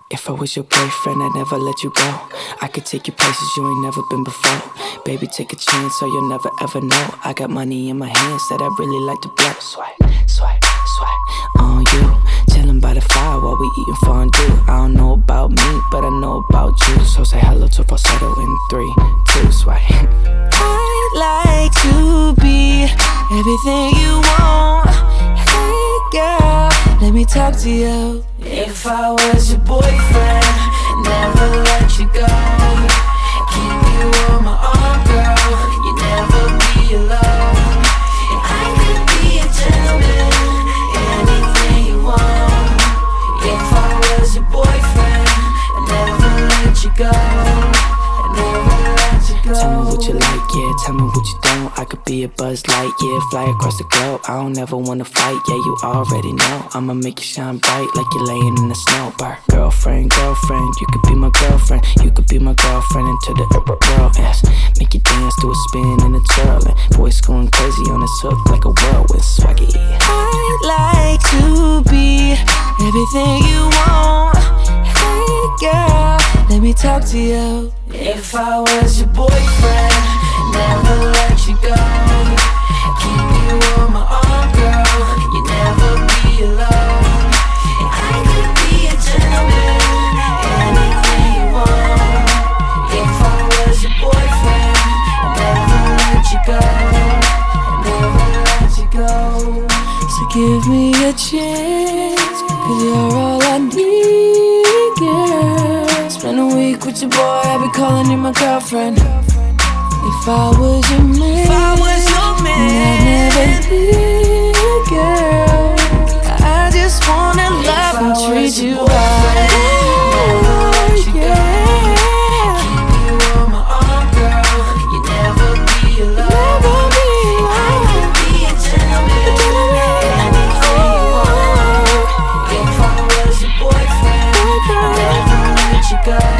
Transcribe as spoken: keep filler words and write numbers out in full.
If I was your boyfriend, I'd never let you go. I could take you places you ain't never been before. Baby, take a chance so you'll never ever know. I got money in my hands that I really like to blow. Swipe, swipe, swipe on you. Chillin' by the fire while we eatin' fondue. I don't know about me, but I know about you. So say hello to falsetto in three, two, swipe. I'd like to be everything you want. Hey girl, let me talk to you. If I was your boyfriend, never let you go. Keep you on my arm, girl. You never be alone. And I could be a gentleman, anything you want. If I was your boyfriend, I'd never let you go. I'd never let you go. Tell me what you like, yeah, tell me what you don't. I could be a Buzz Light, yeah, fly across the globe. I don't ever wanna fight, yeah, you already know. I'ma make you shine bright like you're laying in the snow. Bar. Girlfriend, girlfriend, you could be my girlfriend. You could be my girlfriend into the world, yes. Make you dance to a spin and a twirl. And voice going crazy on this hook like a whirlwind swaggy. I'd like to be everything you want. Hey girl, let me talk to you. If I was your boyfriend, never let you go. Keep you on my arm, girl. You never be alone. And I could be a gentleman, anything you want. If I was your boyfriend, I'd never let you go. I'd never let you go. So give me a chance, cause you're all I need, girl. Spend a week with your boy, I'll be calling you my girlfriend. If I was your man, if I was your man, I'd never leave, girl. I just wanna love and treat you right. Oh, yeah. Keep you on my arm, girl. You never be alone. Never be alone. I could be a gentleman, anything you want. If I was your boyfriend, I'd never let you go.